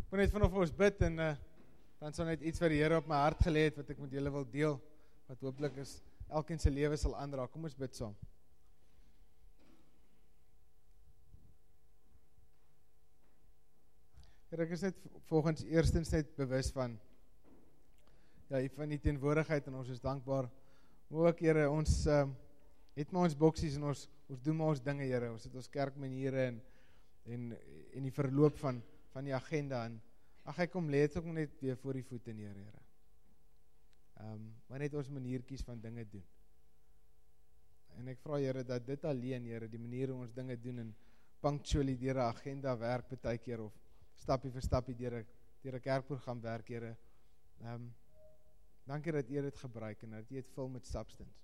Moet net vanaf ons bid en dan sal net iets wat die Here op my hart gelê het wat ek met julle wil deel, wat hooplik is elkeen se lewe sal aanraak. Kom ons bid saam. Here, ek is net volgens eerstens net bewus van die teenwoordigheid en ons is dankbaar. Maar ook, Here, ons het maar ons boksies en ons doen maar ons dinge, Here. Ons het ons kerkmaniere en die verloop van die agenda en ek kom lê dit ook net weer voor die voete neer, Here. Maar net ons maniertjies van dinge doen. En ek vra, Here, dat dit alleen, Here, die manier hoe ons dinge doen en punctually deur 'n agenda werk baie keer of stappie vir stappie deur 'n kerkprogram werk, Here. Dankie dat U dit gebruik en dat U dit vul met substance.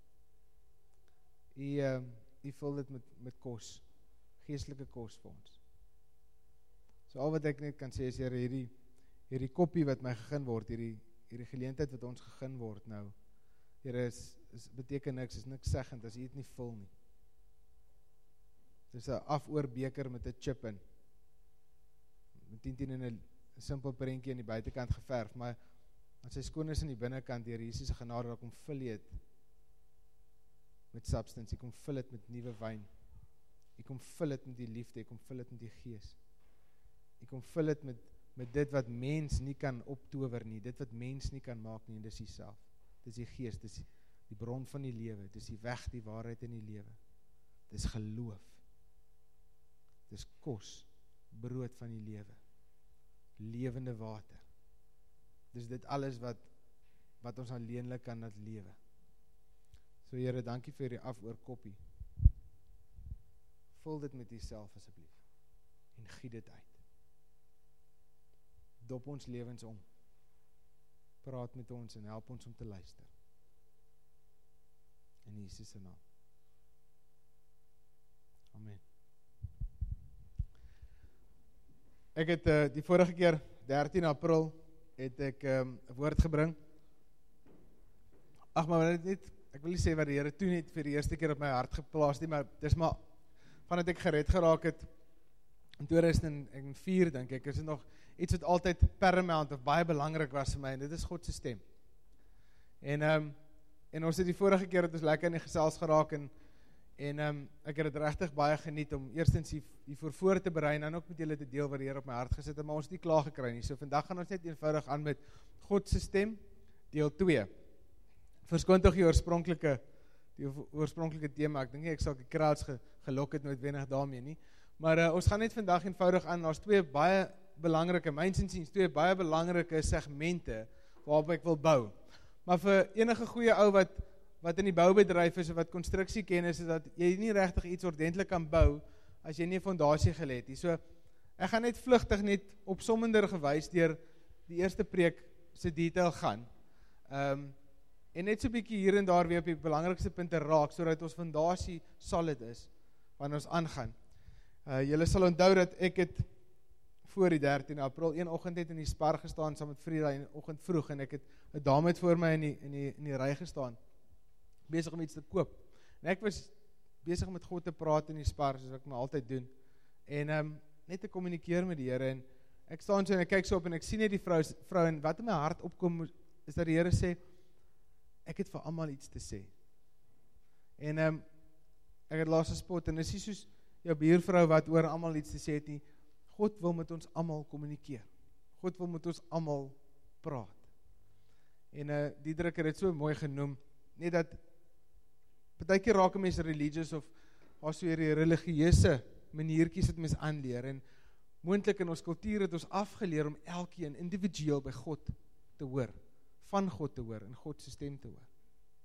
U vul dit met kos, geestelike kos vir ons. So al wat ek net kan sê is, Here, hierdie koppie wat my gegeen word, hierdie geleentheid wat ons gegeen word nou, Here, beteken niks, is niks seggend as U dit nie vul nie. Dit is 'n afoorbeker met 'n chip in. Met 10 in 'n simpel prentjie aan die buitekant geverf, maar as hy skoon is in die binnekant, deur Jesus se genade, dan kom vul jy dit met substance, jy kom vul dit met nuwe wyn, jy kom vul dit met die liefde, jy kom vul dit met die gees, jy kom vul dit met dit wat mens nie kan optower nie, dit wat mens nie kan maak nie, en dis Uself, dis die gees, dis die bron van die lewe, dis die weg, die waarheid in die lewe, dis geloof, dis kos, brood van die lewe, lewende water, dis dit alles wat ons alleenlik kan laat lewe. So Here, dankie vir die afoorkoppie. Vul dit met Uself asseblief en giet dit uit. Dop ons lewens om. Praat met ons en help ons om te luister. In Jesus se naam. Amen. Ek het die vorige keer, 13 April, het ek 'n woord gebring. Maar ek wil nie sê wat die Here toe net vir die eerste keer op my hart geplaas nie, maar dis maar, vandat ek gered geraak het, in 2004, dink ek, is dit nog iets wat altyd paramount of baie belangrik was vir my, en dit is God se stem. En ons het die vorige keer het ons lekker in die gesels geraak, en ek het dit regtig baie geniet om eerstens hiervoor voor te berei, en dan ook met julle te deel wat die Here op my hart gesit het, maar ons het nie klaar gekry nie. So vandag gaan ons net eenvoudig aan met God se stem, deel 2. Verskoon tog die oorspronklike tema, ek dink nie ek sal die crowds gelok het noodwendig daarmee nie, maar ons gaan net vandag eenvoudig aan, daar's 2 baie belangrike, myns insiens 2 baie belangrike segmente waarop ek wil bou. Maar vir enige goeie ou wat in die boubedryf is, of wat konstruksie ken, is dat jy nie regtig iets ordentlik kan bou, as jy nie 'n fondasie gelê het nie. So, ek gaan net vlugtig net opsommender gewys deur die eerste preek se detail gaan. En net so 'n bietjie hier en daar weer op die belangrikste punte raak, sodat ons fondasie solid is, wanneer ons aangaan. Julle sal onthou dat ek het voor die 13 April, een oggend het in die Spar gestaan, saam met Frida, in die oggend vroeg, en ek het 'n dame het voor my in die ry gestaan, besig om iets te koop. En ek was besig met God te praat in die Spar, soos ek my altyd doen, en net te kommunikeer met die Here, en ek staan so en ek kyk so op, en ek sien net die vrou, en wat in my hart opkom, is dat die Here sê, ek het vir almal iets te sê. En ek het laas gespot, en is nie soos jou buurvrou wat oor almal iets te sê het nie, God wil met ons almal kommunikeer. God wil met ons almal praat. En Diederik het dit so mooi genoem, net dat partykeer raak 'n mens religious of so hierdie religieuse maniertjies wat mens aanleer, en moontlik in ons kultuur het ons afgeleer om elkeen individueel by God te hoor, van God te hoor en God se stem te hoor.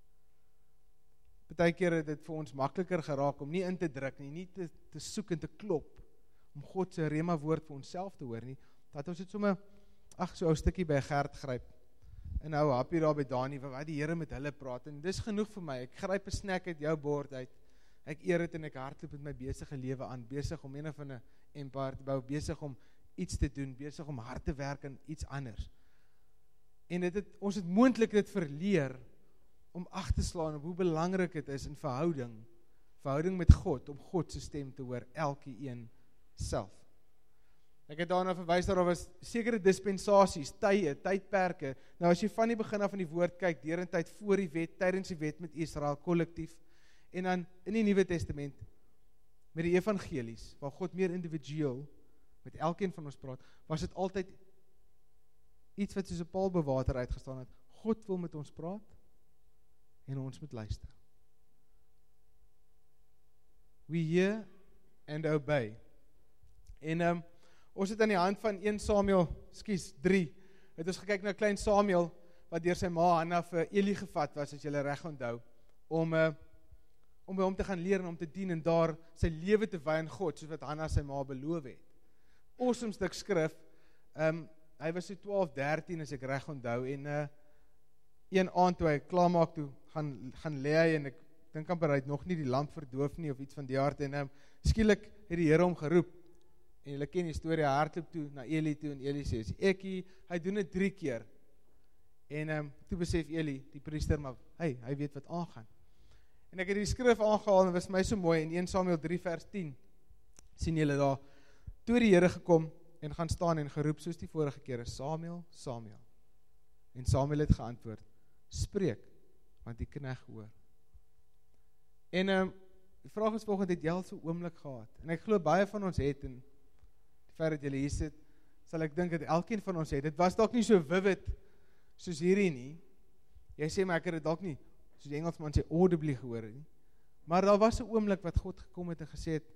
Partykeer het dit vir ons makliker geraak om nie in te druk nie, nie te soek en te klop om God se rema woord vir onsself te hoor nie, dat ons het sommer so 'n stukkie by Gert gryp en nou happie daar by Dani, wat die Here met hulle praat, en dis genoeg vir my. Ek gryp 'n snack uit jou bord uit, ek eer dit en ek hardloop met my besige lewe aan, besig om een van 'n empire te bou, besig om iets te doen, besig om hard te werk aan iets anders. En ons het moontlik dit verleer om ag te slaan op hoe belangrik dit is in verhouding met God, om God se stem te hoor, elkeen self. Ek het daarna verwys dat daar was sekere dispensasies, tye, tydperke. Nou as jy van die begin af van die woord kyk, deur in tyd voor die wet, tydens die wet met Israel, kollektief, en dan in die Nuwe Testament, met die evangelies, waar God meer individueel met elkeen van ons praat, was dit altyd iets wat soos 'n paal bo water uitgestaan het. God wil met ons praat, en ons moet luister. We hear and obey. En ons het aan die hand van 1 Samuel, 3, het ons gekyk na klein Samuel, wat deur sy ma Hanna vir Eli gevat was, as julle reg onthou, om by hom te gaan leer en om te dien, en daar sy lewe te wy aan God, soos wat Hanna sy ma beloof het. Awesome stuk skrif, hy was so 12, 13, as ek reg onthou, en een aand toe hy klaarmaak toe, gaan lê hy, en ek dink amper hy het nog nie die lamp verdoof nie, of iets van die aard, en skielik het die Here hom geroep, en julle ken die storie, hy hardloop toe na Eli toe, en Eli sê, hy doen dit 3 keer, en toe besef Eli, die priester, maar hy weet wat aangaan. En ek het die skrif aangehaal, en was my so mooi, in 1 Samuel 3 vers 10, sien julle daar, toe die Here gekom, en gaan staan en geroep, soos die vorige kere, Samuel, Samuel, en Samuel het geantwoord, spreek, want die knegt hoor. En die vraag is volgende, het jy al so oomblik gehad? En ek glo baie van ons het, en die feit dat julle hier sit, sal ek dink dat elkeen van ons het. Dit was dalk nie so vivid soos hierdie nie. Jy sê, maar ek het dit dalk nie, soos die Engelsman sê, audibly gehoor nie. Maar daar was 'n oomblik wat God gekom het en gesê het,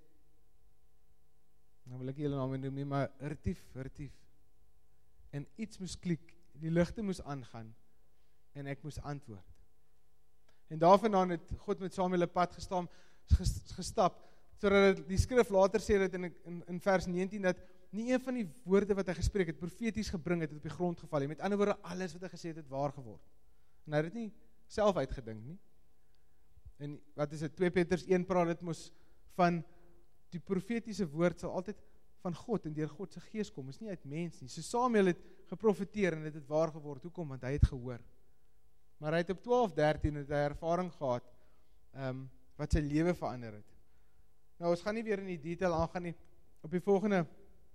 nou wil ek julle naam noem nie, maar Retief. En iets moes klik, die ligte moes aangaan, en ek moes antwoord. En daarvandaan het God met Samuel 'n pad gestap, sodat die skrif later sê dat in vers 19, dat nie een van die woorde wat hy gespreek het, profeties gebring het op die grond geval het. Met ander woorde, alles wat hy gesê het waar geword. En hy het dit nie self uitgedink nie. En wat is dit, 2 Petrus 1 praat dit mos van die profetiese woord sal altyd van God en deur God se gees kom, is nie uit mens nie. So Samuel het geprofeteer en dit het waar geword. Hoekom? Want hy het gehoor. Maar hy het op 12, 13 het hy ervaring gehad wat sy lewe verander het. Nou ons gaan nie weer in die detail aangaan nie. Op die volgende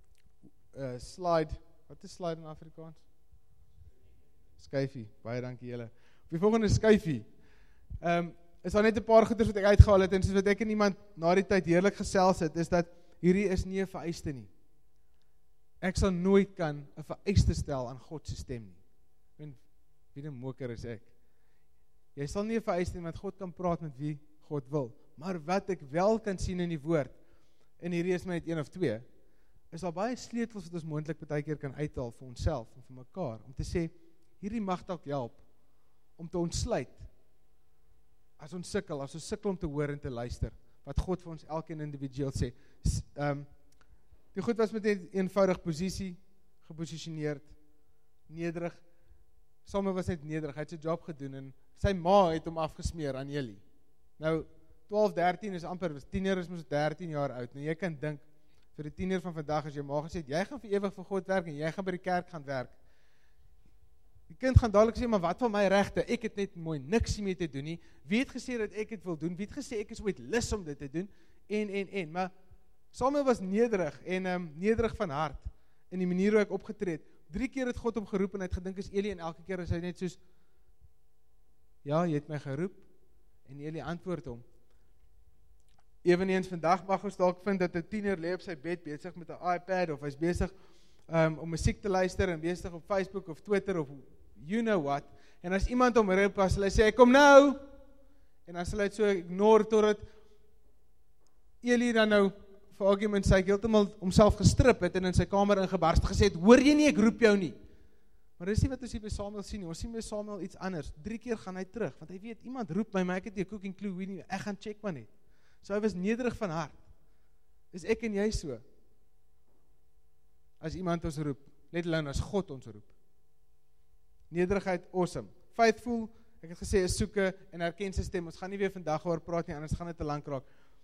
slide, wat is slide in Afrikaans? Skyfie, baie dankie julle. Op die volgende skyfie, is daar net 'n paar goeders wat ek uitgehaal het, en soos wat ek en iemand na die tyd heerlik gesels het, is dat hierdie is nie 'n vereiste nie. Ek sal nooit kan 'n vereiste stel aan God se stem nie. En wie 'n moker is ek. Jy sal nie 'n vereiste nie, want God kan praat met wie God wil. Maar wat ek wel kan sien in die woord, en hierdie is my net 1 of 2, is daar baie sleutels wat ons moontlik baie keer kan uithaal vir onsself en vir mekaar, om te sê, hierdie mag dalk help, om te ontsluit, as ons sukkel om te hoor en te luister, wat God vir ons elkeen individueel sê. Die goed was met 'n eenvoudig posisie, geposisioneerd, nederig. Samuel was net nederig, hy het sy job gedoen, en sy ma het hom afgesmeer aan Eli. Nou, 12, 13 is amper, tiener is mos 13 jaar oud, nou jy kan dink, vir die tiener van vandag, as jy ma gesê het, jy gaan vir ewig vir God werk, en jy gaan by die kerk gaan werk. Die kind gaan dadelik sê, maar wat van my regte? Ek het net mooi niks mee te doen nie. Wie het gesê dat ek het wil doen? Wie het gesê ek is ooit lus om dit te doen? En. Maar Samuel was nederig en nederig van hart in die manier hoe ek opgetree het. 3 keer het God hom geroep en hy het gedink is Eli, en elke keer is hy net soos, ja, jy het my geroep, en Eli antwoord hom. Eweneens vandag mag ons dalk vind dat 'n tiener lê op sy bed besig met 'n iPad, of hy's besig om musiek te luister en besig op Facebook of Twitter of you know what, en as iemand hom roep, as hulle sê, kom nou, en dan sal hy so ignore totdat Eli dan nou, vir argument sê, heeltemal homself gestrip het en in sy kamer ingebarst, gesê het, hoor jy nie, ek roep jou nie. Maar dis nie wat ons hier by Samuel sien nie, ons sien by Samuel iets anders. 3 keer gaan hy terug, want hy weet, iemand roep my, maar ek het nie 'n cooking clue wie nie, ek gaan check maar net. So hy was nederig van hart. Is ek en jy so? As iemand ons roep, let alone as God ons roep. Nederigheid, awesome. Faithful, ek het gesê, is soeke en herken sy stem. Ons gaan nie weer vandag oor praat nie, anders gaan dit te lank raak.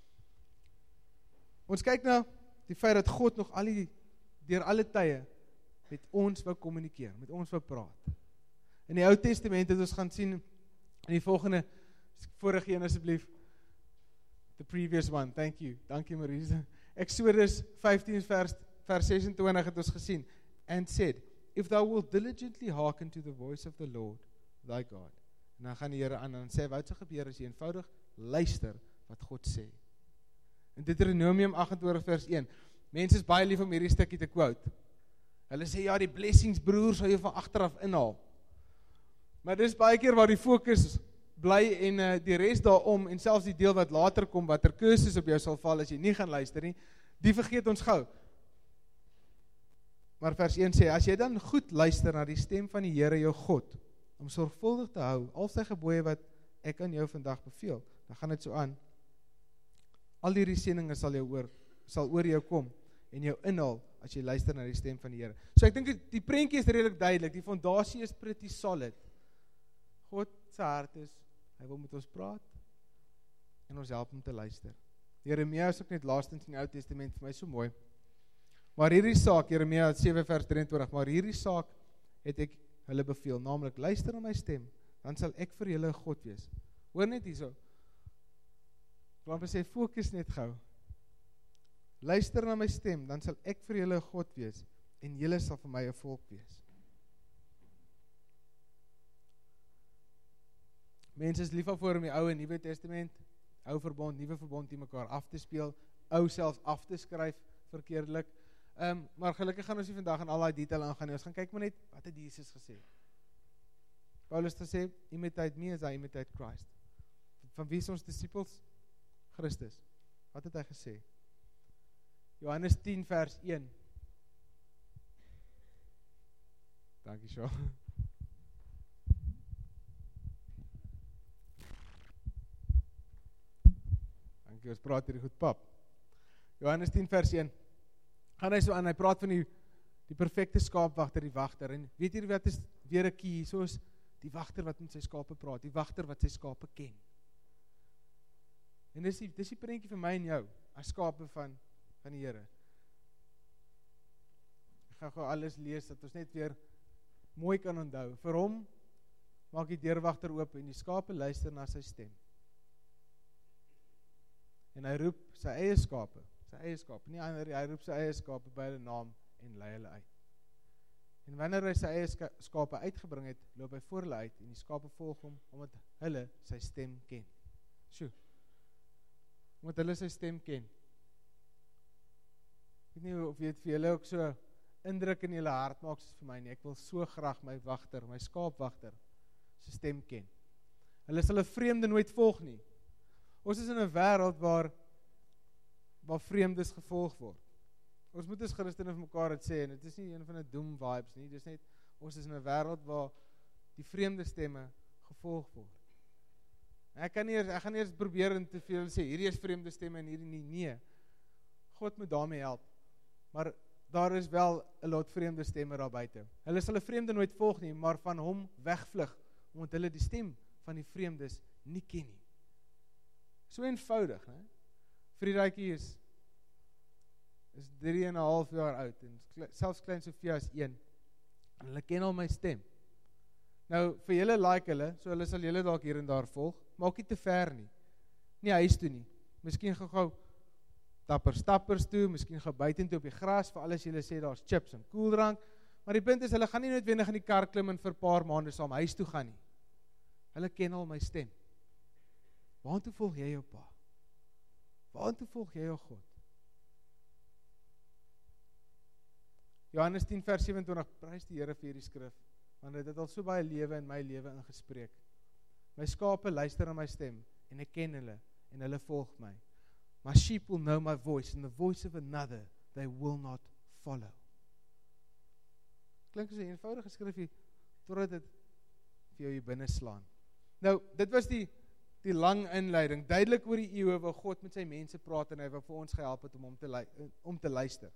Ons kyk na die feit dat God nog deur alle tye met ons wou kommunikeer, met ons wou praat. In die Ou Testament het ons gaan sien, in die volgende, vorige een asseblief, the previous one, thank you, dankie Maurice. Exodus 15 vers vers 26 het ons gesien, and said, if thou wilt diligently hearken to the voice of the Lord, thy God. En dan gaan die Here aan en sê, wat sal gebeur as jy eenvoudig luister wat God sê. In Deuteronomium 28 vers 1, mense is baie lief om hierdie stukkie te quote. Hulle sê, ja, die blessings broer sal jy van agteraf inhaal. Maar dis baie keer waar die fokus bly en die res daarom, en selfs die deel wat later kom, wat kursus op jou sal val as jy nie gaan luister nie, die vergeet ons gou. Maar vers 1 sê, as jy dan goed luister na die stem van die Here jou God, om sorgvuldig te hou, al sy gebooie wat ek aan jou vandag beveel, dan gaan dit so aan, al die seëninge sal oor jou kom, en jou inhaal, as jy luister na die stem van die Here. So ek dink die prentjie is redelik duidelik, die fondasie is pretty solid. God se hart is, hy wil met ons praat, en ons help om te luister. Jeremia is ook net laastens in die Ou Testament vir my so mooi. Maar hierdie saak, Jeremia 7 vers 23, maar hierdie saak het ek hulle beveel, naamlik luister na my stem, dan sal ek vir julle 'n God wees. Hoor net hierso. Want hy sê, fokus net gou. Luister na my stem, dan sal ek vir julle 'n God wees, en julle sal vir my 'n volk wees. Mense is lief daarvoor om die Ou en Nuwe Testament, Ou verbond, Nuwe verbond die mekaar af te speel, Ou selfs af te skryf verkeerdelik. Maar gelukkig gaan ons nie vandag in al die detail aangaan nie. Ons gaan kyk maar net, wat het Jesus gesê? Paulus het gesê, imitate me as I imitate Christ. Van wie is ons disciples? Christus. Wat het hy gesê? Johannes 10 vers 1. Dankie, Shaw. Dankie, ons praat hierdie goed, pap. Johannes 10 vers 1. Gaan hy so aan, hy praat van die perfekte skaapwagter, die wagter, en weet jy wat is weer 'n key, soos die wagter wat met sy skape praat, die wagter wat sy skape ken. En dis die prentjie vir my en jou, as skape van die Here. Ek gaan gou alles lees, dat ons net weer mooi kan onthou. Vir hom maak die deurwagter oop, en die skape luister na sy stem. En hy roep sy eie skape, nie ander, hy roep sy eie skape by hulle naam en lei hulle uit. En wanneer hy sy eie skape uitgebring het, loop hy voor hulle uit en die skape volg hom, omdat hulle sy stem ken. Sjoe, omdat hulle sy stem ken. Ek weet nie of jy het vir julle ook so indruk in julle hart maak soos vir my nie, ek wil so graag my wagter, my skaapwagter, sy stem ken. Hulle sal 'n vreemde nooit volg nie. Ons is in 'n wêreld waar vreemdes gevolg word. Ons moet as Christene vir mekaar dit sê, en dit is nie een van die doom vibes nie, dis net, ons is in 'n wêreld waar die vreemde stemme gevolg word. Ek gaan nie eers probeer en te veel sê, hierdie is vreemde stemme en hierdie nie, nee. God moet daarmee help, maar daar is wel 'n lot vreemde stemme daar buite. Hulle sal 'n vreemde nooit volg nie, maar van hom wegvlug, omdat hulle die stem van die vreemdes nie ken nie. So eenvoudig, né? Friedrytjie is 3,5 jaar oud, en selfs klein Sofia is 1, en hulle ken al my stem. Nou, vir julle like hulle, so hulle sal julle dalk hier en daar volg, maar ook nie te ver nie, nie huis toe nie, miskien gou stappers toe, miskien gou buitentoe op die gras, vir alles julle sê, daar's chips en koeldrank, maar die punt is, hulle gaan nie noodwendig in die kar klim en vir 'n paar maande saam huis toe gaan nie. Hulle ken al my stem. Waartoe volg jy jou pa? Waartoe volg jy jou God? Johannes 10 vers 27, prys die Here vir hierdie skrif, want dit het al so baie lewe in my lewe ingespreek. My skape luister na my stem, en ek ken hulle, en hulle volg my. My sheep will know my voice, and the voice of another they will not follow. Klink so 'n eenvoudige skrifgie, totdat dit vir jou hier binne slaan. Nou, dit was die lang inleiding, duidelik oor die eeue waar God met sy mense praat, en hy wil vir ons gehelp het om te luister.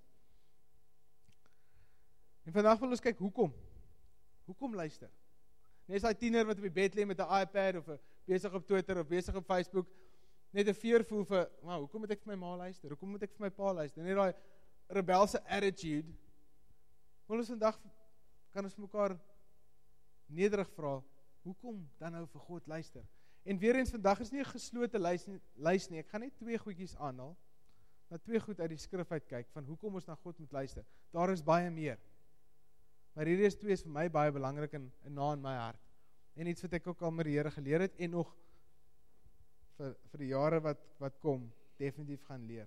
En vandag wil ons kyk, hoekom luister? Net as die tiener wat op die bed lê met 'n iPad, of besig op Twitter, of besig op Facebook, net 'n fear voel vir, hoekom moet ek vir my ma luister? Hoekom moet ek vir my pa luister? Net daai rebelse attitude. Wil ons vandag, kan ons mekaar nederig vra, hoekom dan nou vir God luister? En weer eens, vandag is nie 'n geslote lys nie, ek gaan net 2 goedjies aanhaal. na 2 goed uit die skrif uit kyk, van hoekom ons na God moet luister. Daar is baie meer. Maar hierdie is 2 is vir my baie belangrik en na in my hart. En iets wat ek ook al met die Here geleer het, en nog vir die jare wat kom, definitief gaan leer.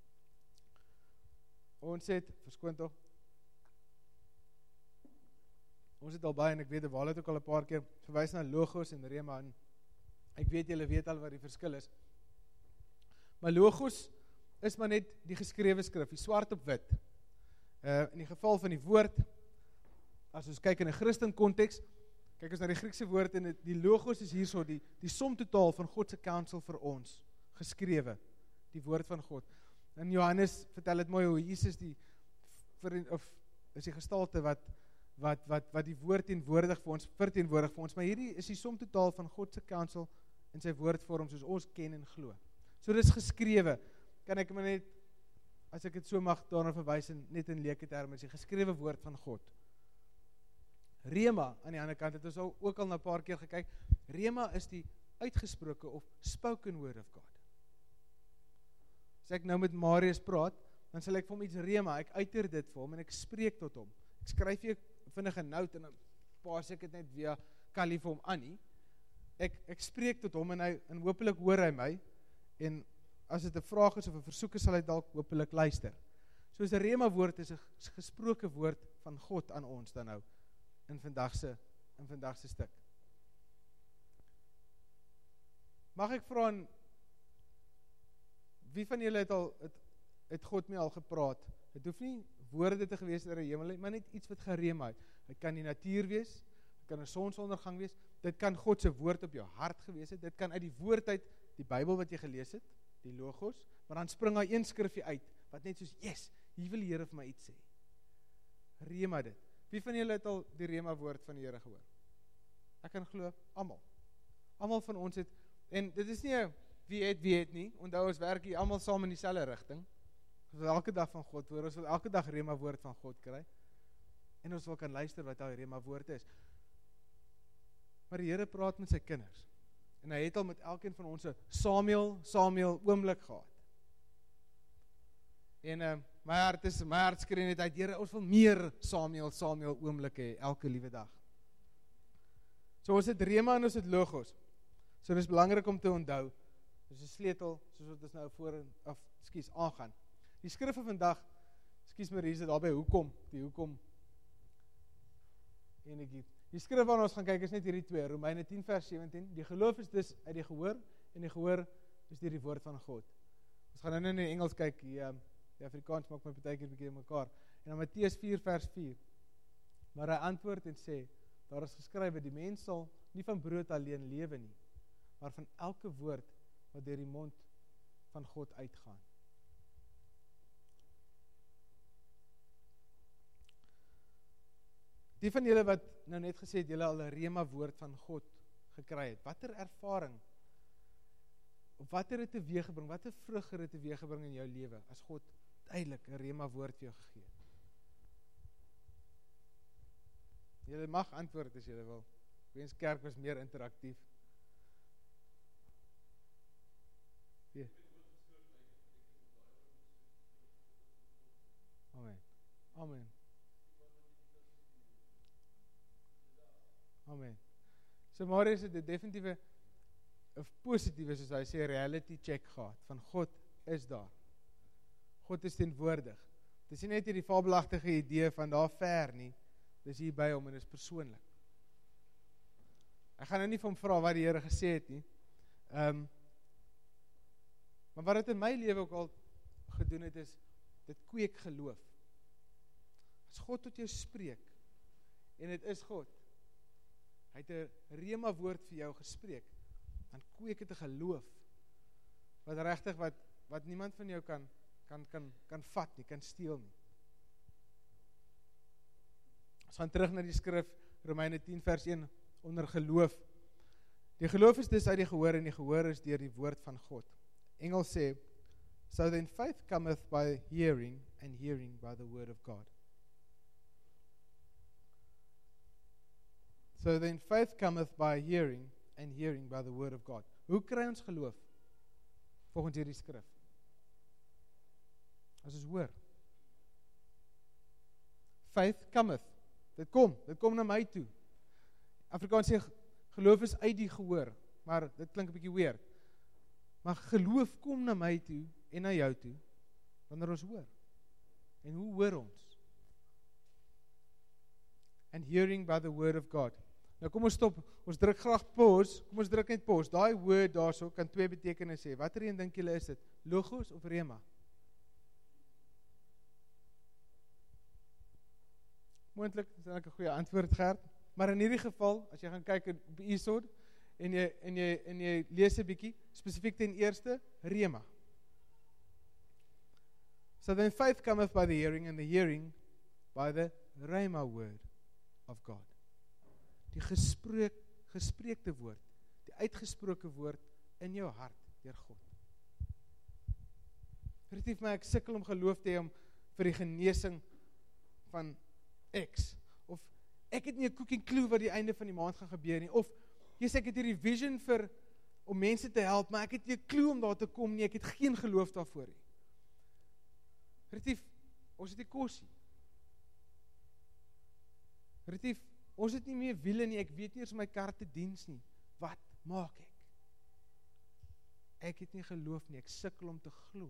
Ons het, verskoon tog, ons het al baie, en ek weet, Waal het ook al 'n paar keer verwys na Logos en Rema, en ek weet, julle weet al wat die verskil is. Maar Logos is maar net die geskrewe skrif, die swart op wit. In die geval van die woord, as ons kyk in 'n Christen konteks, kyk ons na die Griekse woord, en die Logos is hierso, die som totaal van God se counsel vir ons, geskrewe, die woord van God. En Johannes vertel het mooi hoe Jesus is die gestalte wat die woord verteenwoordig vir ons, maar hierdie is die som totaal van God se counsel in sy woordvorm, soos ons ken en glo. So dit is geskrewe, kan ek maar net, as ek het so mag daarna verwys, net in leuke terme, is die geskrewe woord van God. Rema, aan die ander kant, het ons ook al na 'n paar keer gekyk, Rema is die uitgesproke of spoken word of God. As ek nou met Marius praat, dan sal ek vir hom iets Rema, ek uiter dit vir hom, en ek spreek tot hom. Ek skryf hier vinnig 'n note, en dan pas ek dit net via Kali vir hom aan nie. Ek spreek tot hom, en hopelik hoor hy my, en as dit 'n vraag is of 'n versoek is, sal hy dalk hopelik luister. Soos 'n Rema woord is 'n gesproke woord van God aan ons dan nou, in vandag se stuk. Mag ek vra, wie van julle het God mee al gepraat? Het hoef nie woorde te gewees uit die hemel, maar net iets wat gerema het. Het kan die natuur wees, het kan 'n sonsondergang wees, dit kan God se woord op jou hart gewees het, dit kan uit die woord uit, die Bybel wat jy gelees het, die Logos, maar dan spring daar een skrifgie uit, wat net soos, yes, hier wil die Here vir my iets sê. Rema dit. Wie van julle het al die Rema woord van die Here gehoor? Ek kan glo, almal. Almal van ons het, en dit is nie wie het nie, onthou ons werk hier almal saam in dieselfde rigting. Ons wil elke dag van God hoor, ons wil elke dag Rema woord van God kry, en ons wil kan luister wat daai Rema woord is. Maar die Here praat met sy kinders, en hy het al met elkeen van ons 'n Samuel oomblik gehad. En my hart skree net uit, Here, ons wil meer Samuel oomblikke hê, elke liewe dag. So ons het Rema en ons het Logos. So dit is belangrik om te onthou, dis 'n sleutel, soos wat ons nou aangaan. Die skrif van vandag, Marie, daarby hoekom, die skrif waarna ons gaan kyk is net hierdie 2, Romeine 10 vers 17, die geloof is dus uit die gehoor, en die gehoor is deur die woord van God. Ons gaan nou in die Engels kyk, die Afrikaans maak my partykeer bietjie in mekaar, en dan Matteus 4 vers 4, maar hy antwoord en sê, daar is geskrywe, die mens sal nie van brood alleen lewe nie, maar van elke woord wat deur die mond van God uitgaan. Die van julle wat nou net gesê het, julle al 'n Rema woord van God gekry het, watter ervaring, of wat het dit teweeggebring, watter vrug het dit teweeggebring in jou lewe, as God duidelik 'n Rema woord vir jou gegee het? Julle mag antwoord as julle wil. Wens kerk was meer interaktief. Ja. Amen. Amen. Amen. So Marius het 'n definitiewe, of positiewe, soos hy sê, reality check gehad, van God is daar. God is teenwoordig. Dit is nie net hierdie fabelagtige idee van daar ver nie, dis hier by hom en is persoonlik. Ek gaan nou nie vir hom vra wat die Here gesê het nie, maar wat dit in my lewe ook al gedoen het is, dit kweek geloof. As God tot jou spreek, en dit is God, hy het 'n Rema woord vir jou gespreek, dan kweek dit 'n geloof, wat regtig wat niemand van jou kan vat nie, kan steel nie. Ons gaan terug na die skrif, Romeine 10 vers 1, onder geloof. Die geloof is dus uit die gehoor, en die gehoor is deur die woord van God. Engels sê, so then faith cometh by hearing, and hearing by the word of God. So then faith cometh by hearing, and hearing by the word of God. Hoe kry ons geloof? Volgens hierdie skrif. as ons hoor. Faith cometh. Dit kom na my toe. Afrikaans sê, geloof is uit die gehoor, maar dit klink 'n bietjie weird. Maar geloof kom na my toe en na jou toe, wanneer ons hoor. En hoe hoor ons? And hearing by the word of God. Nou kom ons stop, ons druk graag pause, kom ons druk net pause. Daai woord daarso kan twee betekenisse hê. Watter een dink julle is dit? Logos of rema? Moontlik is dit 'n goeie antwoord, Gert. Maar in hierdie geval, as jy gaan kyk op Esod en jy lees 'n bietjie, spesifiek ten eerste rema. So then faith cometh by the hearing, and the hearing by the rema word of God. Die gespreekte woord, die uitgesproke woord in jou hart deur God. Vertief my, ek sukkel om geloof te hê om vir die genesing van X, of ek het nie 'n cooking clue wat die einde van die maand gaan gebeur nie, of yes, ek het hierdie vision om mense te help, maar ek het nie 'n clue om daar te kom nie, ek het geen geloof daarvoor nie. Retief, ons het nie kos nie. Retief, ons het nie meer wiele nie, ek weet nie eens my kar te diens nie. Wat maak ek? Ek het nie geloof nie, ek sukkel om te glo.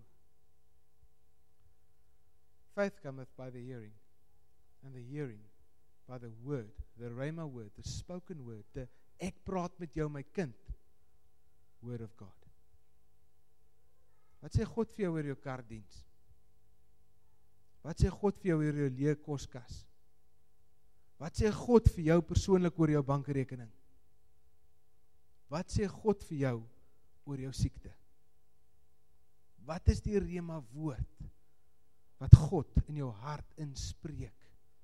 Faith cometh by the hearing, and the hearing by the word, the rhema word, the spoken word, the ek praat met jou my kind, word of God. Wat sê God vir jou oor jou kardiens? Wat sê God vir jou oor jou leë koskas? Wat sê God vir jou persoonlik oor jou bankrekening? Wat sê God vir jou oor jou siekte? Wat is die rema woord wat God in jou hart inspreek?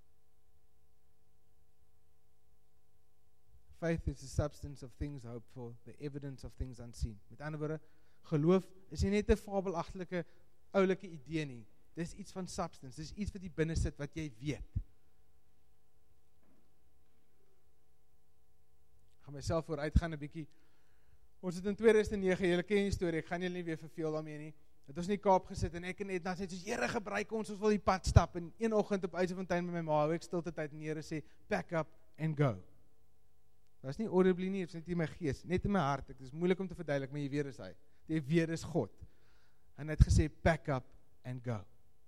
Faith is the substance of things hoped for, the evidence of things unseen. Met ander woorde, geloof is nie net 'n fabelagtelike oulike idee nie. Dis iets van substance, dis iets wat jy binne sit wat jy weet. Ek gaan myself vooruitgaan 'n bietjie. Ons het in 2009, julle ken die storie, ek gaan julle nie weer verveel daarmee nie. Het ons in die Kaap gesit en ek en Edna sê soos Here gebruik ons wil die pad stap en een oggend op Eisefontein met my ma hou ek stilte tyd en die Here sê pack up and go. Dat is nie audibly nie, dit is net in my gees, net in my hart. Dit is moeilik om te verduidelik, maar jy weet is hy. Die weer is God. En hy het gesê pack up and go.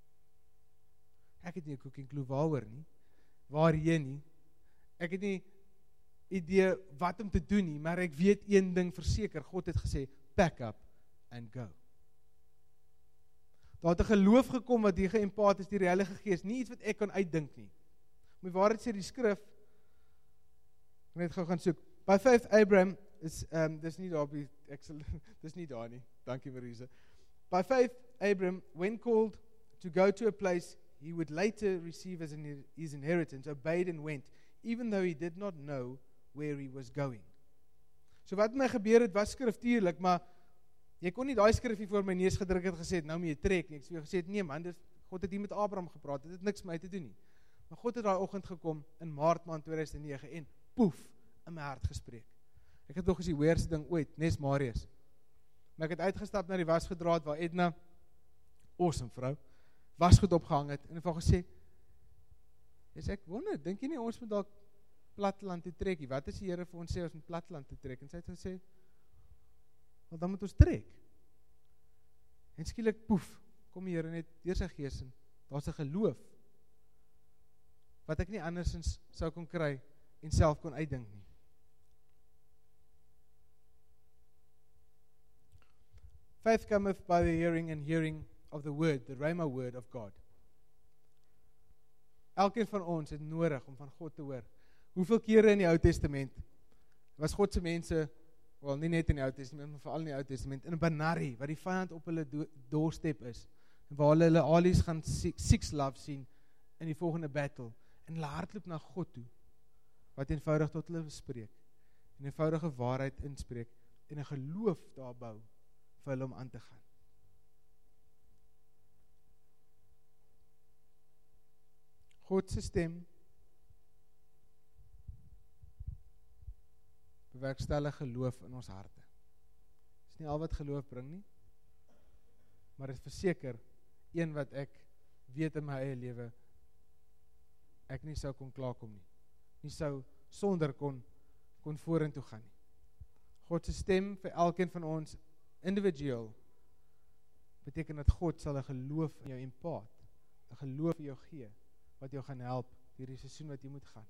Ek het nie 'n cooking clue waaroor nie, waarheen nie. Ek het nie idee wat om te doen nie, maar ek weet een ding verseker, God het gesê pack up and go. Daar het 'n geloof gekom wat hier geëmpaat is, die Heilige Gees, nie iets wat ek kan uitdink nie. Maar waarheid sê die skrif, ek net gou gaan soek. By faith Abraham is dis nie daar by dis nie daar nie. Dankie Marisa. By faith Abraham, when called to go to a place he would later receive as his inheritance, obeyed and went, even though he did not know where he was going. So wat my gebeur het was skriftuurlik, maar jy kon nie daai skrif hier voor my neus gedruk het gesê, nou moet jy trek nie. Ek sê gesê, nee man, God het hier met Abraham gepraat, dit het niks met my te doen nie. Maar God het daai oggend gekom in Maart maand 2009 en poef, in my hart gespreek. Ek het nog eens die weerste ding ooit, Nes Marius. Maar ek het uitgestap na die wasgedraad waar Edna, awesome vrou, wasgoed opgehang het, en het van gesê, ek wonder, dink jy nie ons moet dalk platteland toe trek, wat is die Here vir ons sê, ons moet platteland toe trek, en sy het gesê, wel dan moet ons trek, en skielik poef, kom die Here net deur sy gees in, daar is 'n geloof, wat ek nie andersins sou kon kry, en self kon uitdink nie. Faith cometh by the hearing and hearing of the word, the rhema word of God. Elkeen van ons het nodig om van God te hoor. Hoeveel kere in die Ou Testament was God se mense, wel nie net in die Ou Testament, maar veral in die Ou Testament, in 'n banari, waar die vyand op hulle doorstep is, en waar hulle alies gaan six love sien in die volgende battle, en hulle hardloop na God toe, wat eenvoudig tot hulle spreek, en eenvoudige waarheid inspreek, en 'n geloof daar bou, vir hulle om aan te gaan. God se stem bewerkstellig geloof in ons harte. Dis nie al wat geloof bring nie, maar dit verseker een wat ek weet in my eie lewe, ek nie sou kon klaarkom nie. Nie sou sonder kon vorentoe gaan nie. God se stem vir elkeen van ons individueel beteken dat God sal 'n geloof in jou impact, 'n geloof in jou gee, wat jou gaan help hierdie seisoen wat jy moet gaan.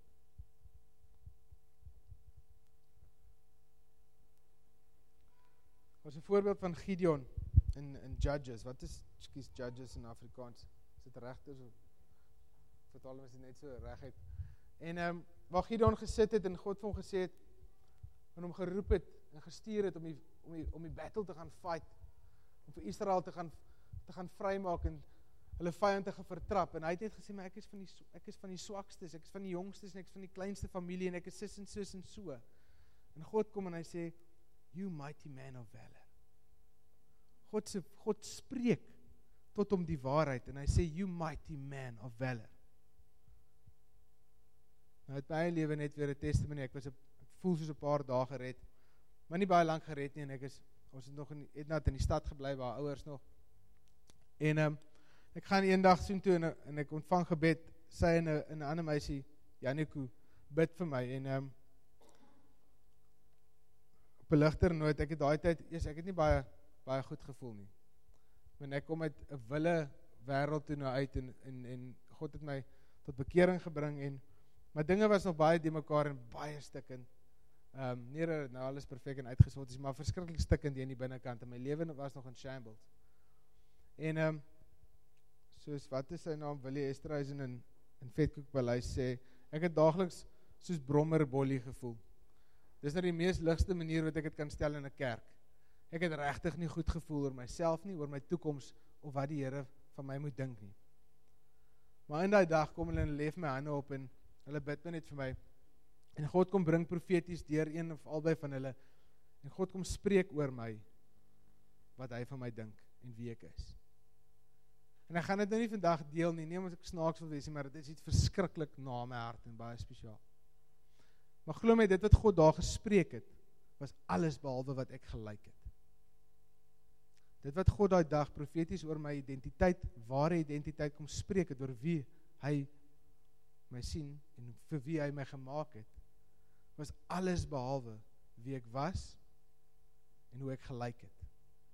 Was 'n voorbeeld van Gideon in Judges. Wat is Judges in Afrikaans? Is dit reg so? Vertaal ons dit net so reguit. En waar Gideon gesit het en God vir hom gesê het en hom geroep het en gestuur het om die battle te gaan fight, om vir Israel te gaan vrymaak en hulle vyand te vertrap. En hy het net gesê, maar ek is van die swakstes, ek is van die jongstes en ek is van die kleinste familie en ek is sis en so. En God kom en hy sê, you mighty man of valor. God spreek tot hom die waarheid en hy sê, you mighty man of valor. Nou het my lewe net weer 'n testimony, ek voel soos 'n paar dae gered, maar nie baie lank gered nie, en ons het nog net in die stad gebly, waar ouers nog, en ek gaan eendag soontoe, en ek ontvang gebed, sy en 'n ander meisie, Janiku, bid vir my, en op 'n ligter noot, ek het daai tyd, ek het nie baie goed gevoel nie, want ek kom uit 'n wille wêreld toe nou uit, en God het my tot bekering gebring, maar dinge was nog baie die mekaar en baie stikkend, nie dat nou alles perfek en uitgesort is, maar verskriklik stikkend in die binnekant, en my lewe was nog in shambles, en soos, wat is sy naam, Willie Esterhuizen in Vetkoekpaleis sê, ek het daagliks soos brommerbollie gevoel. Dis nou die mees ligste manier wat ek het kan stel in 'n kerk. Ek het regtig nie goed gevoel oor myself nie, oor my toekoms, of wat die Here van my moet dink nie. Maar in daai dag kom hulle en lê my hande op, en hulle bid my net vir my, en God kom bring profeties deur een of albei van hulle, en God kom spreek oor my, wat hy van my dink, en wie ek is. En ek gaan dit nou nie vandag deel nie, omdat ek snaaks wil wees, maar dit is iets verskriklik na my hart, en baie spesiaal. Maar glo my, dit wat God daar gespreek het, was alles behalwe wat ek gelyk het. Dit wat God daai dag profeties oor my identiteit, ware identiteit kom spreek het, oor wie hy my sien, en vir wie hy my gemaak het, was alles behalwe wie ek was, en hoe ek gelyk het.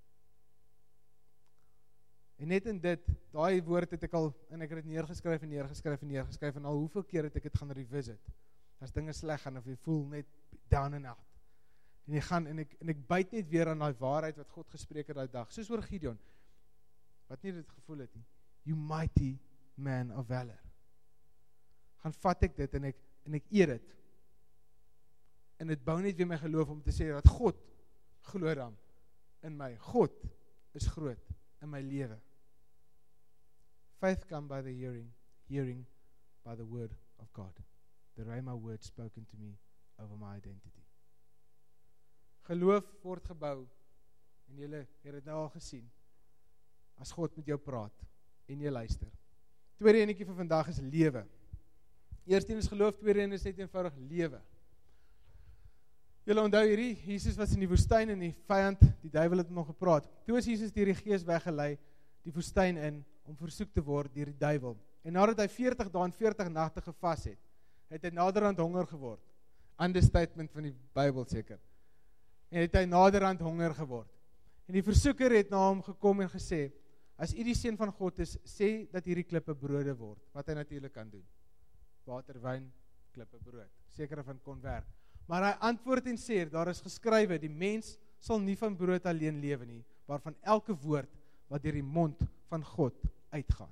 En net in dit, daai woord het ek al, en ek het dit neergeskryf, en al hoeveel keer het ek dit gaan revisit, as dinge sleg gaan, of jy voel net down and out, en jy gaan, en ek byt net weer aan die waarheid, wat God gespreek het die dag, soos oor Gideon, wat nie dit gevoel het nie, you mighty man of valor, gaan vat ek dit, en ek eer dit, en dit bou net weer my geloof, om te sê, dat God glo dan, in my, God is groot, in my lewe. Faith come by the hearing by the word of God. The Rhema word spoken to me over my identity. Geloof word gebou, en julle het dit nou al gesien, as God met jou praat, en jy luister. Tweede enetjie vir vandag is lewe. Eerste een is geloof, tweede een is net eenvoudig lewe. Julle onthou hierdie, Jesus was in die woestyn, en die vyand, die duiwel het nog gepraat. Toe is Jesus deur die Gees weggelei, die woestyn in, om versoek te word deur die duiwel. En nadat hy 40 dae en 40 nagte gevas het, het hy naderhand honger geword. Understatement van die Bybel seker. En het hy naderhand honger geword. En die versoeker het na hom gekom en gesê, as u die seun van God is, sê dat hierdie klippe brode word, wat hy natuurlik kan doen. Water, wyn, klippe brood. Sekere van kon werk. Maar hy antwoord en sê, daar is geskrywe, die mens sal nie van brood alleen lewe nie, maar van elke woord wat deur die mond van God uitgaan.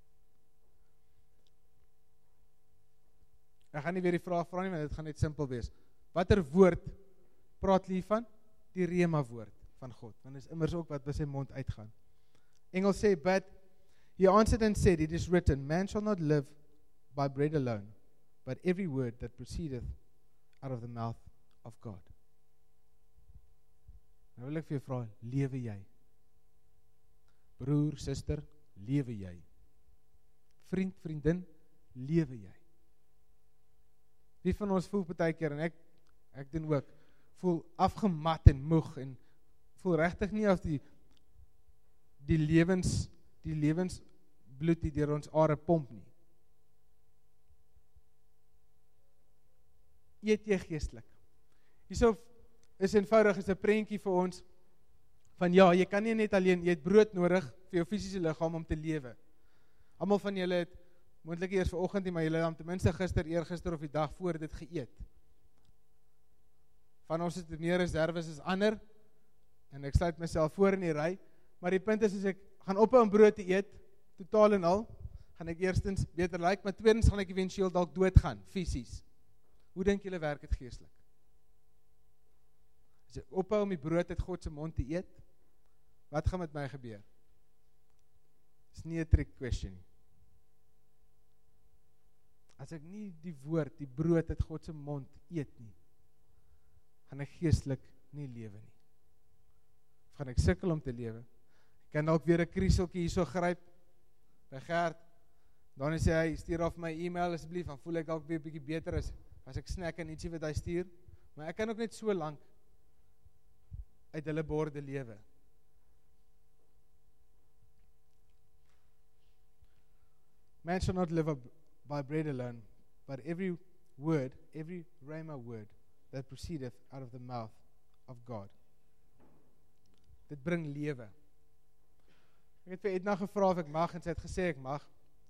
Ek gaan nie weer die vraag vra nie, want dit gaan net simpel wees. Watter woord praat jy van? Die Rema woord van God, want is immers ook wat by sy mond uitgaan. Engels sê, but he answered and said, it is written, man shall not live by bread alone, but every word that proceedeth out of the mouth of God. Nou wil ek vir jou vra, lewe jy? Broer, suster, lewe jy? Vriend, vriendin, lewe jy? Wie van ons voel partykeer, en ek doen ook, voel afgemat en moeg, en voel regtig nie of die lewens die lewensbloed die deur ons are pomp nie. Eet jy geestelik. Hierso is eenvoudig is 'n prentjie vir ons van ja, jy kan nie net alleen, jy het brood nodig vir jou fisiese liggaam om te lewe. Almal van julle het moontlik eers vanoggend nie, maar julle het ten minste eergister of die dag voor dit geëet. Van ons het meer reserves as ander, en ek sluit myself voor in die ry, maar die punt is, as ek gaan ophou om brood te eet, totaal en al, gaan ek eerstens beter lyk, maar tweedens gaan ek eventueel dalk doodgaan, fisies. Hoe dink julle werk het geestelik? As ek ophou om die brood uit God se mond te eet, wat gaan met my gebeur? Dis nie 'n trick question nie. As ek nie die woord, die brood uit God se mond eet nie, gaan ek geestelik nie lewe nie. Of gaan ek sukkel om te lewe? Ek kan dalk weer 'n krieseltjie hierso gryp by Gert. Dan sê hy, stuur af my e-mail asseblief, dan voel ek dalk weer 'n bietjie beter as ek snack en ietsie wat hy stuur. Maar ek kan ook net so lank uit hulle borde lewe. Man shall not live by bread alone, but every word, every rhema word that proceedeth out of the mouth of God. Dit bring lewe. Ek het vir Edna gevra of ek mag, en sy het gesê ek mag.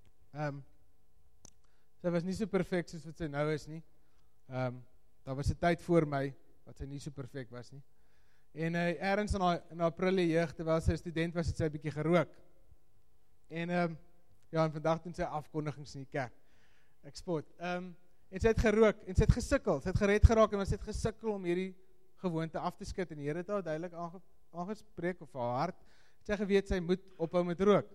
Sy was nie so perfek soos wat sy nou is nie. Daar was 'n tyd voor my, wat sy nie so perfek was nie. En ergens in haar prille jeug, terwyl sy 'n student was, het sy 'n bietjie gerook. En ja, en vandag doen sy afkondigings in die kerk. Ek spot. En sy het gerook, en sy het gesukkel, sy het gered geraak, en sy het gesukkel om hierdie gewoonte af te skud, en die Here het haar duidelik aangespreek, of haar hart, sy geweet, sy moet ophou met rook.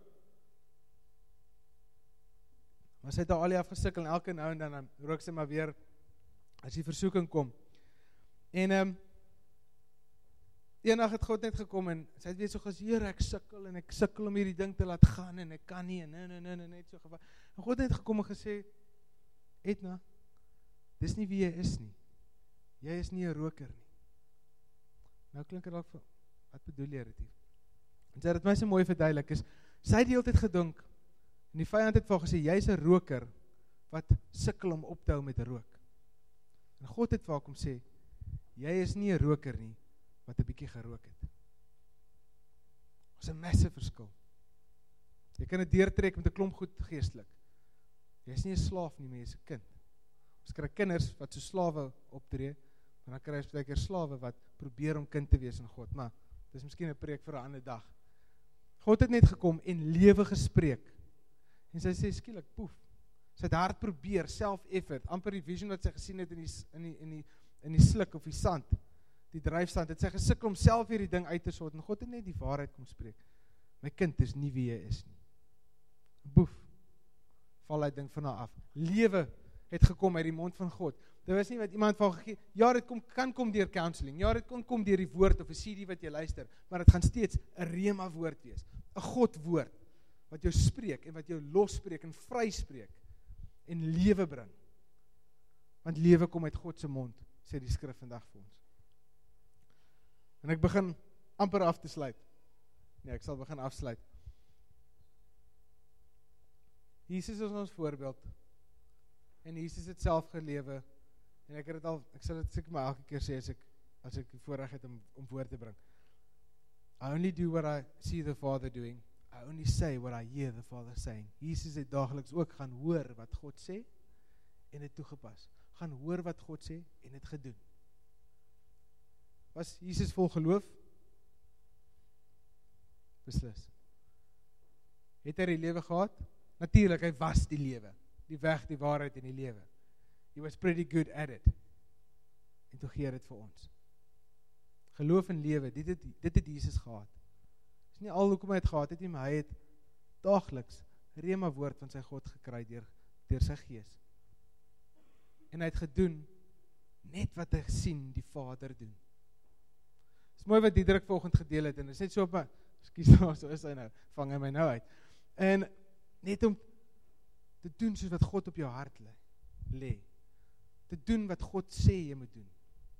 Maar sy het al die afgesukkel, en elke nou en dan rook sy maar weer, as die versoeking kom. En eendag het God net gekom, en sy het weet so gesê, Here, ek sukkel om hierdie ding te laat gaan, en ek kan nie, en net so geval. En God het gekom en gesê, Edna, dis nie wie jy is nie. Jy is nie 'n roker nie. Nou klink dit dalk vir, wat bedoel jy dit hier? En sy het my so mooi verduidelik, is, sy het die hele tyd gedink, en die vyand het vir haar gesê, jy's 'n roker, wat sukkel om op te hou met rook. En God het vir haar kom sê, jy is nie 'n roker nie, wat 'n bietjie gerook het. Dit is 'n massive verskil. Jy kan dit deurtrek met 'n klomp goed geestelik. Jy is nie 'n slaaf nie, maar jy is 'n kind. Ons kry kinders wat so slawe optree, en dan kry ons baie keer slawe wat probeer om kind te wees in God, maar dis miskien 'n preek vir 'n ander dag. God het net gekom en lewe gespreek. En sy sê skielik, poef. Sy het hard probeer, self-effort, amper die vision wat sy gesien het in die sluk of die sand, die dryfsand, het sy gesukkel om self hierdie ding uit te sort, en God het net die waarheid kom spreek. My kind is nie wie jy is nie. Boef, val hy ding van haar af. Lewe het gekom uit die mond van God. Dit was nie wat iemand van gegee, ja, dit kan kom deur counseling, ja, dit kan kom deur die woord of 'n CD wat jy luister, maar dit gaan steeds 'n rema woord wees, 'n God woord, wat jou spreek, en wat jou losspreek, en vryspreek, en lewe bring. Want lewe kom uit God se mond, sê die skrif vandag vir ons. En ek begin amper af te sluit. Nee, ek sal begin afsluit. Jesus is ons voorbeeld, en Jesus het self gelewe, en ek sal dit seker maar elke keer sê, as ek die voorreg het om woord te bring. I only do what I see the Father doing, I only say what I hear the Father saying. Jesus het dageliks ook gaan hoor wat God sê, en het toegepas. Gaan hoor wat God sê, en het gedoen. Was Jesus vol geloof? Beslis. Het hy die lewe gehad? Natuurlik, hy was die lewe, die weg, die waarheid en die lewe. He was pretty good at it. En toe gee dit vir ons. Geloof en lewe, dit het Jesus gehad. Dit is nie al hoekom hy het gehad het nie, maar hy het daagliks rema woord van sy God gekry deur sy gees. En hy het gedoen net wat hy sien die Vader doen. Dit is mooi wat Diederik vanoggend gedeel het, en dit is net so op my, so is hy nou, vang hy my nou uit. En net om te doen soos wat God op jou hart lê. Te doen wat God sê jy moet doen.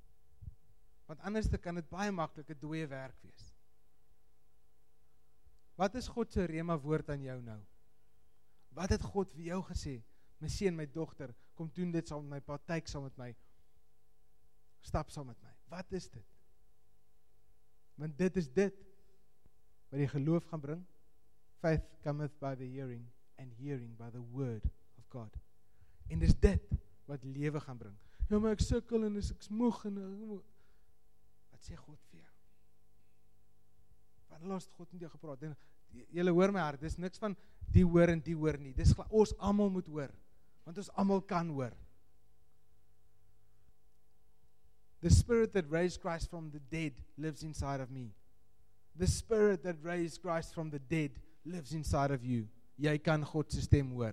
Want anders kan dit baie maklik 'n dooie werk wees. Wat is God se rema woord aan jou nou? Wat het God vir jou gesê? My seun, my dogter, kom doen dit saam met my, partyk saam met my, stap saam met my. Wat is dit? Want dit is dit wat die geloof gaan bring. Faith cometh by the hearing, and hearing by the word of God. En dis dit wat lewe gaan bring. Ja, maar ek sukkel en ek's moeg en wat sê God vir jou? Wat laat God met jou gepraat? En julle hoor my hart, dis niks van die hoor en die hoor nie. Dis ons almal moet hoor, want ons almal kan hoor. The spirit that raised Christ from the dead lives inside of me. The spirit that raised Christ from the dead lives inside of you. Jy kan God se stem hoor.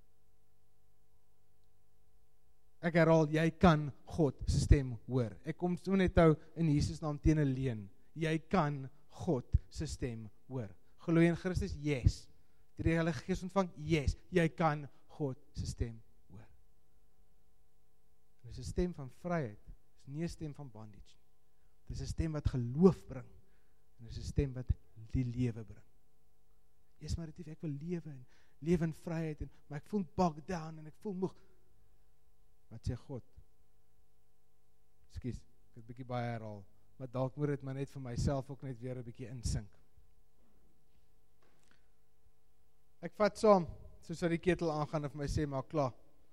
Ek herhaal, jy kan God se stem hoor. Ek kom so net nou in Jesus naam teen 'n leuen. Jy kan God se stem hoor. Glo jy in Christus? Yes. Het jy die Heilige Gees ontvang? Yes. Jy kan God se stem hoor. Dit is 'n stem van vryheid. Dit is nie 'n stem van bondage nie. Dit is 'n stem wat geloof bring. En dit is 'n stem wat die lewe bring. Eers maar dit ek wil lewe in vryheid maar ek voel bogged down en ek voel moeg. Wat sê God? Ekskuus, ek het 'n bietjie baie herhaal, maar dalk moet dit maar net vir myself ook net weer 'n bietjie insink. Ek vat saam, soos wat die ketel aangaan en vir my sê, maar klaar.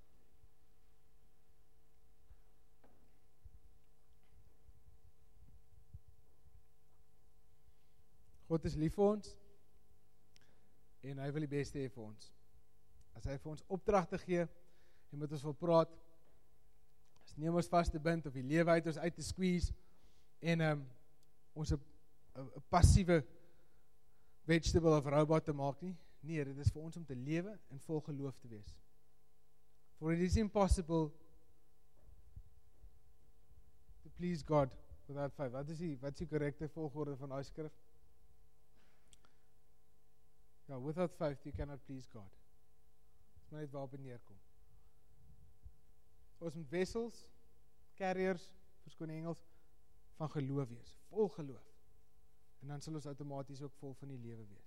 God is lief vir ons, en hy wil die beste hê vir ons. As hy vir ons opdragte gee, en met ons wil praat, is nie om ons vast te bind, of die lewe uit ons uit te squeeze, en ons 'n passiewe vegetable of robot te maak nie. Nee, dit is vir ons om te lewe en vol geloof te wees. For it is impossible to please God without faith. Wat is die korrekte volgorde van daai skrif? Ja, without faith you cannot please God. Dis maar net waarop dit neerkom. Ons moet wessels, carriers, verskoon Engels, van geloof wees, vol geloof. En dan sal ons outomaties ook vol van die lewe wees.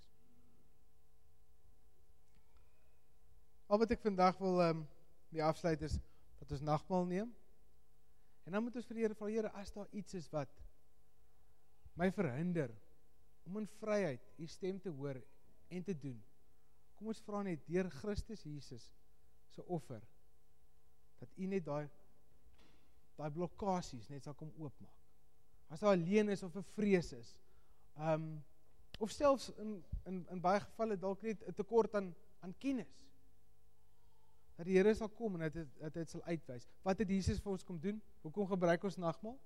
Al wat ek vandag wil mee afsluit is, dat ons nagmaal neem, en dan moet ons vir die Here vra, Here, as daar iets is wat my verhinder, om in vryheid die stem te hoor, en te doen, kom ons vra net, deur Christus Jesus, se offer, dat U net daai blokkasies net sal kom oopmaak. As daar alleen is, of 'n vrees is, of selfs in baie gevalle dalk net 'n tekort aan kennis, dat die Here sal kom en dat hy sal uitwys. Wat het Jesus vir ons kom doen? Hoekom gebruik ons nagmaal?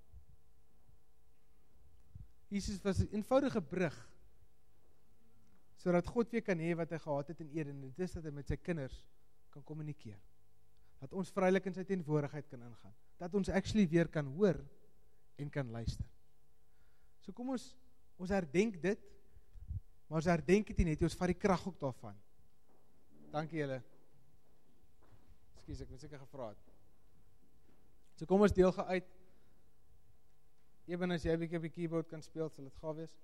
Jesus was 'n eenvoudige brug, sodat God weer kan hê wat hy gehad het in Eden, en dit is dat hy met sy kinders kan kommunikeer. Dat ons vrylik in sy teenwoordigheid kan ingaan. Dat ons actually weer kan hoor en kan luister. So kom ons herdenk dit, maar ons herdenk dit nie net, ons vat die krag ook daarvan. Dankie julle. Ekskuus, ek moet seker gevra het. So kom ons deel uit. Ewen as jy 'n bietjie op die keyboard kan speel, sal dit gaaf wees.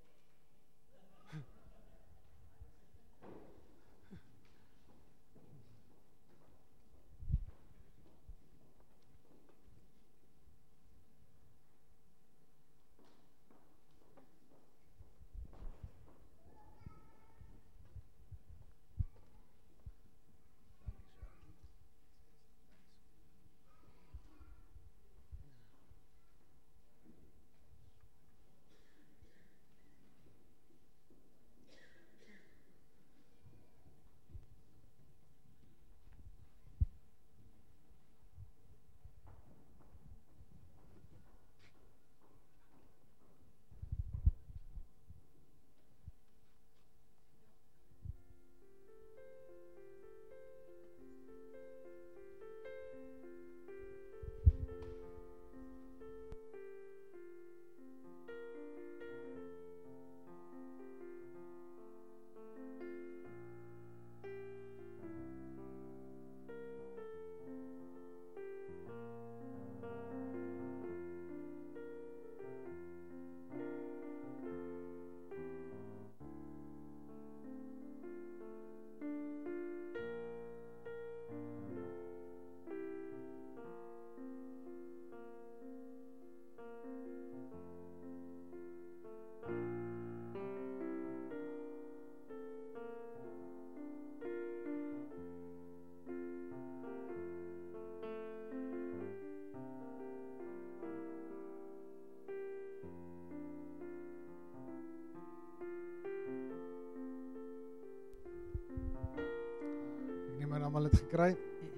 almal het gekry.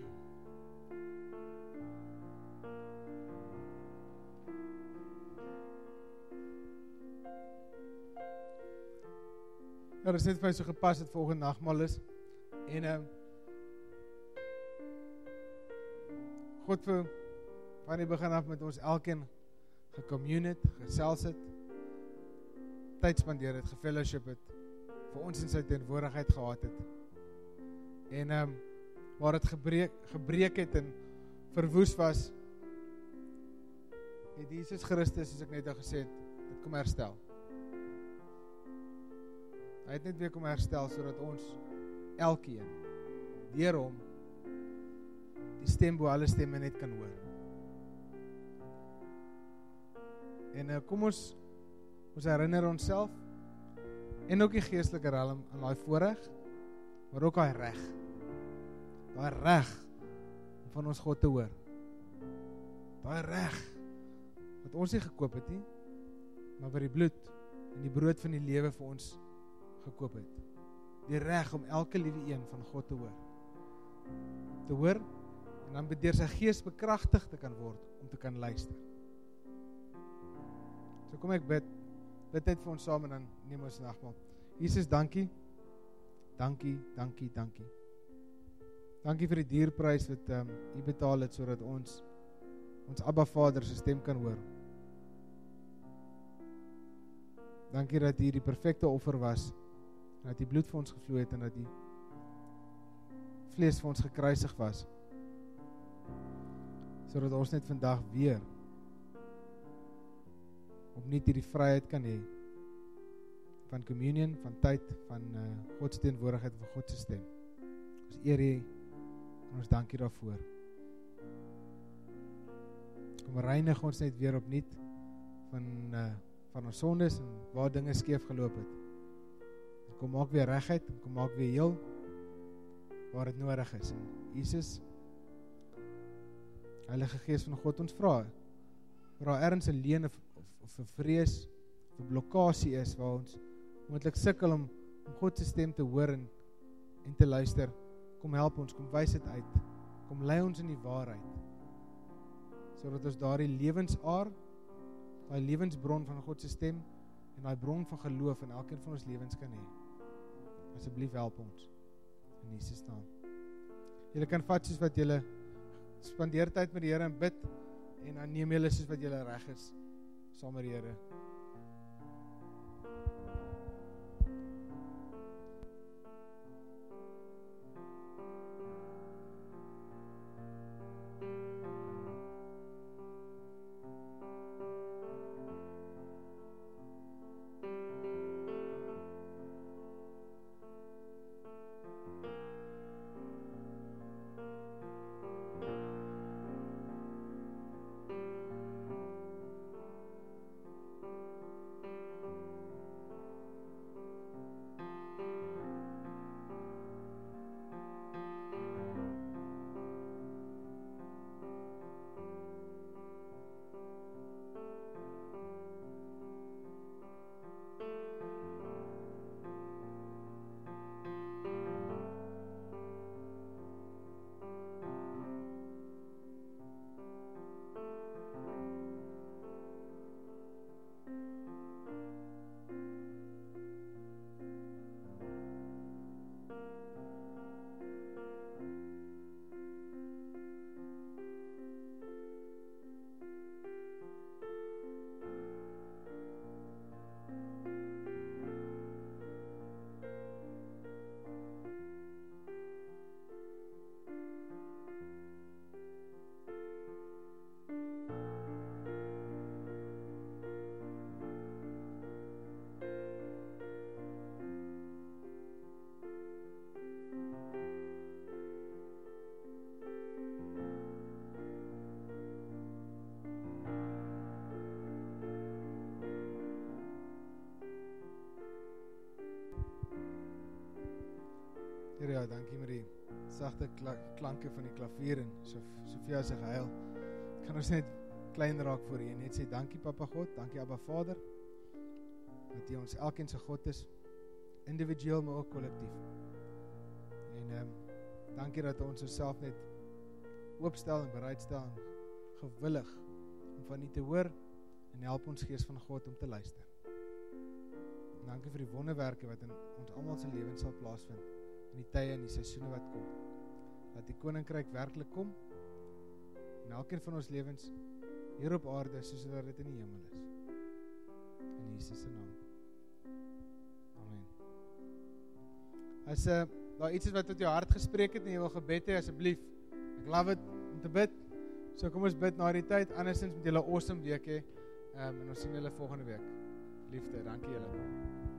Ja, dit is net vir my so gepas het volgende nagmaal is. En God vir van die begin af met ons elkeen gecommune het, gesels het, tyd spandeer het, gefellowship het, vir ons in sy teenwoordigheid gehad het. En waar het gebreek het en verwoes was, het Jesus Christus, soos ek net al gesê het, het kom herstel. Hy het net weer kom herstel, sodat ons elkeen, deur hom, die stem bo alle stemme net kan hoor. En kom ons herinner onsself, en ook die geestelike realm, aan die voorreg, maar ook die reg. Die reg, om van ons God te hoor. Die reg, wat ons nie gekoop het nie, maar wat die bloed, en die brood van die lewe vir ons gekoop het. Die reg om elke liewe een van God te hoor. Te hoor, en dan deur sy gees bekragtig te kan word, om te kan luister. So kom ek bid net vir ons saam en dan neem ons nagmaal. Jesus, dankie. Dankie. Dankie vir die dierprys wat U betaal het, sodat ons Abba Vader se stem kan hoor. Dankie dat U die perfekte offer was, en dat die bloed vir ons gevloei het, en dat die vlees vir ons gekruisig was, sodat ons net vandag weer opnuut hierdie vryheid kan hê, van communion, van tyd, van God se teenwoordigheid, van God se stem. Ons eer U, en ons dank U daarvoor. Kom reinig ons net weer opnuut van ons sondes, en waar dinge skeef geloop het. Kom maak weer regheid, en kom maak weer heel, waar het nodig is. En Jesus, Heilige Gees van God, ons vra ergens 'n leuen of 'n vrees, of 'n blokkasie is, waar ons moontlik sukkel om God se stem te hoor en te luister. Kom help ons, kom wys dit uit, kom lei ons in die waarheid, sodat ons daardie lewensaar, daai lewensbron van God se stem, en daai bron van geloof in elkeen van ons lewens kan hê. Asseblief help ons, in Jesus naam. Julle kan vat soos wat julle spandeer tyd met die Here en bid, en dan neem julle soos wat julle reg is, saam met die Here. Here, ja, dankie met die sagte klanke van die klavier en Sofia se gehuil. Kan ons net klein raak voor U en net sê dankie Papa God, dankie Abba Vader, dat U ons elkeen se God is, individueel maar ook kollektief. En Dankie dat ons osself net oopstel en bereidstel en gewillig om van U te hoor en help ons Gees van God om te luister. En dankie vir die wonderwerke wat in ons almal se lewens sal plaasvind in die tye en die seisoene wat kom. Dat die koninkryk werklik kom in elkeen van ons lewens hier op aarde soos wat dit in die hemel is. In Jesus se naam. Amen. As daar iets is wat tot jou hart gespreek het en jy wil gebed hê, asseblief. Ek love it om te bid. So kom ons bid na die tyd. Andersins met julle awesome week hê. En ons sien julle volgende week. Liefde, dankie julle.